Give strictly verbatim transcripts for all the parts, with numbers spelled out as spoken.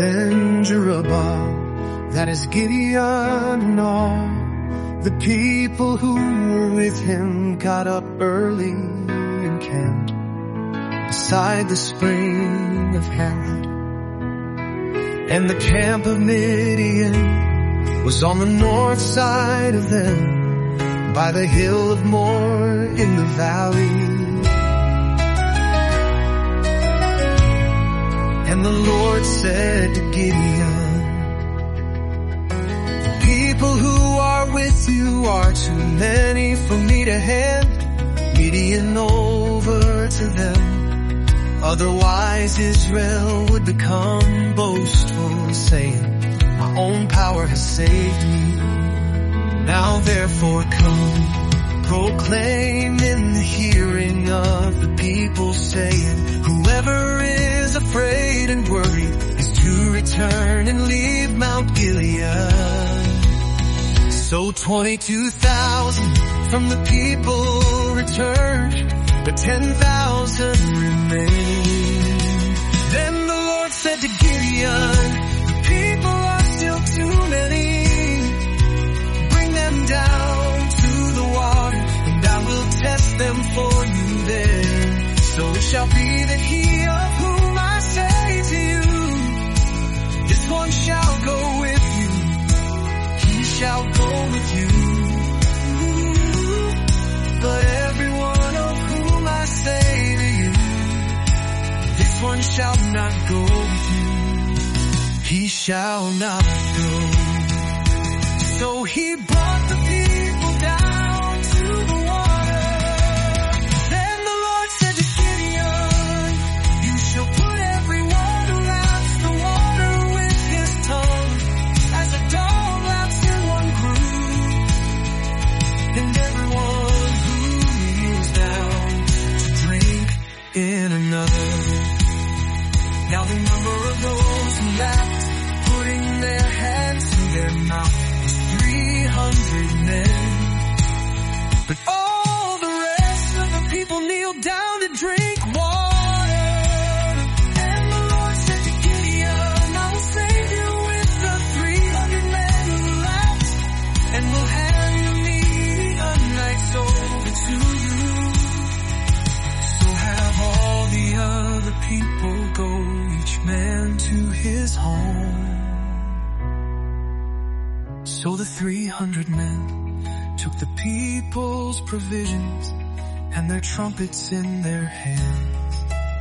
Then Jerubbaal, that is Gideon, and all the people who were with him got up early and camped beside the spring of Harod. And the camp of Midian was on the north side of them, by the hill of Moreh in the valley. And the Lord said to Gideon, the people who are with you are too many for me to hand Midian over to them. Otherwise Israel would become boastful, saying, my own power has saved me. Now therefore come, proclaim in the hearing of the people, saying, whoever is afraid and worried is to return and leave Mount Gilead. So twenty-two thousand from the people returned, but ten thousand remained. Then the Lord said to Gideon, the people are still too many. Bring them down to the water, and I will test them for you there. So it shall be that he of whom I say to you, this one shall go with you, he shall go with you. But everyone of whom I say to you, this one shall not go with you, he shall not go. So he brought the people down to the water. Then the Lord said to Gideon, you shall put everyone who laps the water with his tongue, as a dog laps in one group, and everyone who kneels down to drink in another. Now the number of those who lapped, putting their hands to their mouth, three hundred men. But all the rest of the people kneeled down to drink water. And the Lord said to Gideon, I will save you with the three hundred men who lapped, and will hand the Midianites over to you. So have all the other people go, each man to his home. So the three hundred men took the people's provisions and their trumpets in their hands.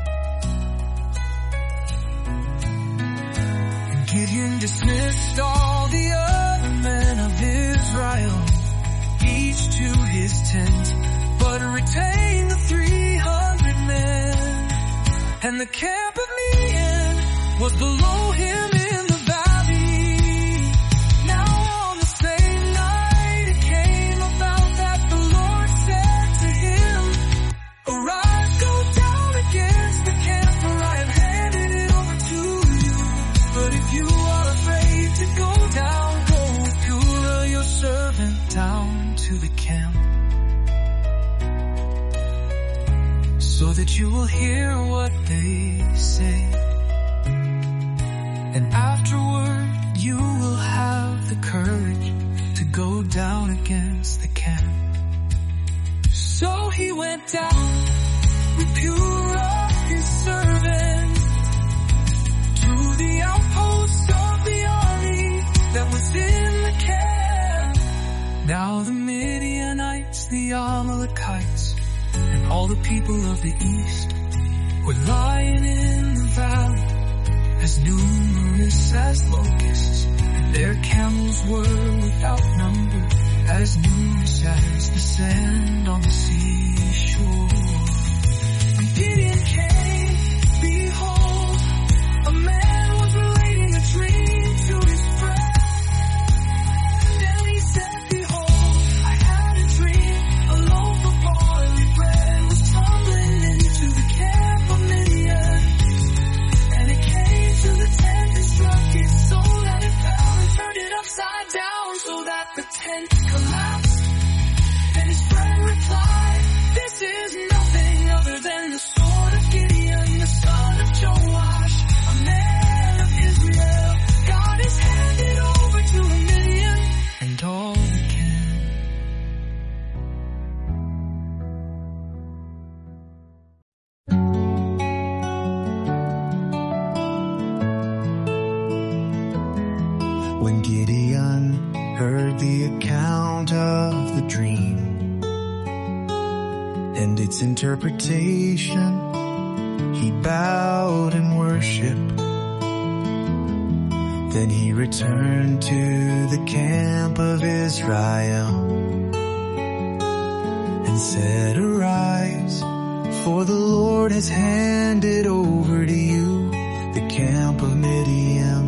And Gideon dismissed all the other men of Israel, each to his tent, but retained the three hundred men. And the camp of Midian was below him in the valley. Now on the same night it came about that the Lord said to him, arise, go down against the camp, for I have handed it over to you. But if you are afraid to go down, go with Purah your servant down to the camp, so that you will hear what they say. And afterward you will have the courage to go down against the camp. So he went down with Purah his servant to the outposts of the army that was in the camp. Now the Midianites, the Amalekites, and all the people of the east were lying in the valley, as numerous as locusts, and their camels were without number, as numerous as the sand on the seashore. And Gideon came, behold, a man was relating a dream to his friend. And he said, behold, I had a dream, a loaf of barley bread was tumbling into the camp of Midian. And it came to the tent and struck it so that it fell and turned it upside down, so that the tent collapsed. And his friend replied, this is nothing. When Gideon heard the account of the dream and its interpretation, he bowed in worship. Then he returned to the camp of Israel and said, "Arise, for the Lord has handed over to you the camp of Midian."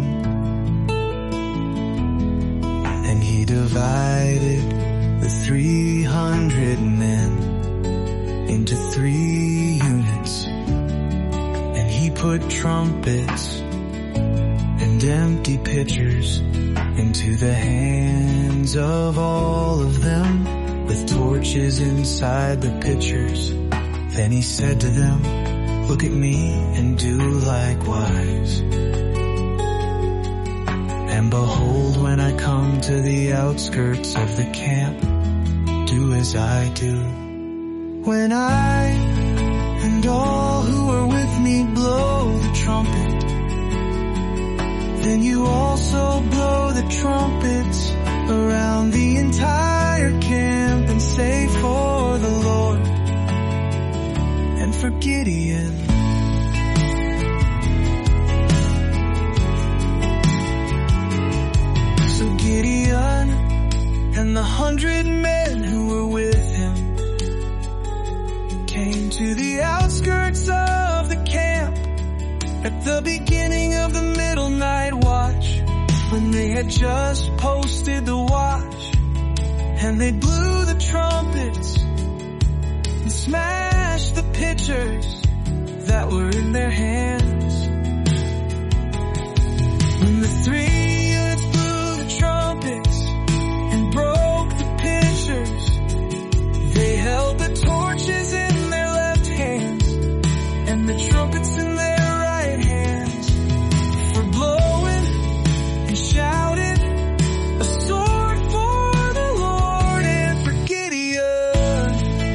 And he divided the three hundred men into three units, and he put trumpets and empty pitchers into the hands of all of them, with torches inside the pitchers. Then he said to them, "Look at me and do likewise. And behold, when I come to the outskirts of the camp, do as I do. When I and all who are with me blow the trumpet, then you also blow the trumpets around the entire camp and say, for the Lord and for Gideon." So Gideon and the hundred men who were with him came to the outskirts of the camp at the beginning of the middle night watch, when they had just posted the watch, and they blew the trumpets and smashed the pitchers that were in their hands. When the three units blew the trumpets and broke the pitchers, they held the torches in their left hands and the trumpets in their right hands, for blowing and shouted, "A sword for the Lord and for Gideon."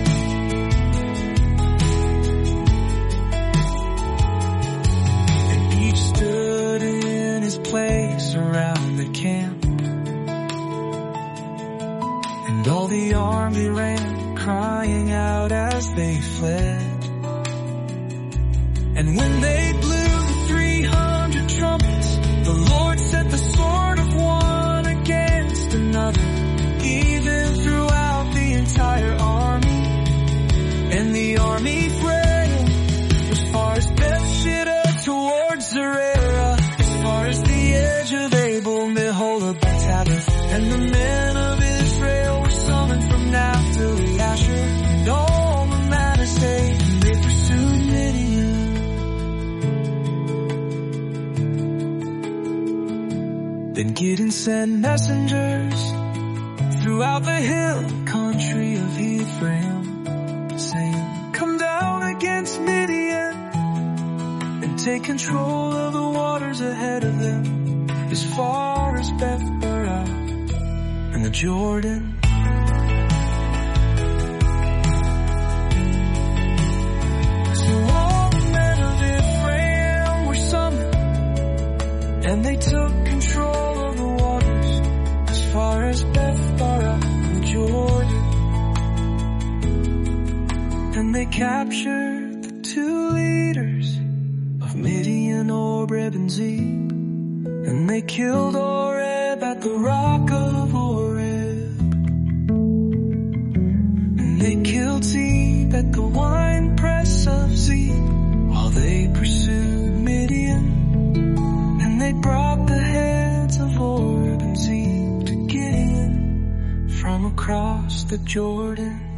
And each stood in his place around the camp, and all the army ran, crying out as they fled. And when they blew the three hundred trumpets, the Lord set the sword of one against another, even throughout the entire army. And the army fled as far as Bethsheba towards Zerah, as far as the edge of Abel Meholah Batabath. And the men of Israel were summoned from Naphtali, Asher, and all the Manasseh, and they pursued Midian. Then Gideon sent messengers throughout the hill country of Ephraim, saying, "Come down against Midian and take control of the waters ahead of them, as far as Beth-barah and the Jordan." So all the men of Ephraim were summoned, and they took control of the waters as far as Beth-barah and the Jordan. And they captured the two leaders of Midian, Oreb and Zeb, and they killed Oreb at the rock of Oreb, and they killed Zeb at the wine press of Zeb, while they pursued Midian. And they brought the heads of Oreb and Zeb to Gideon from across the Jordan.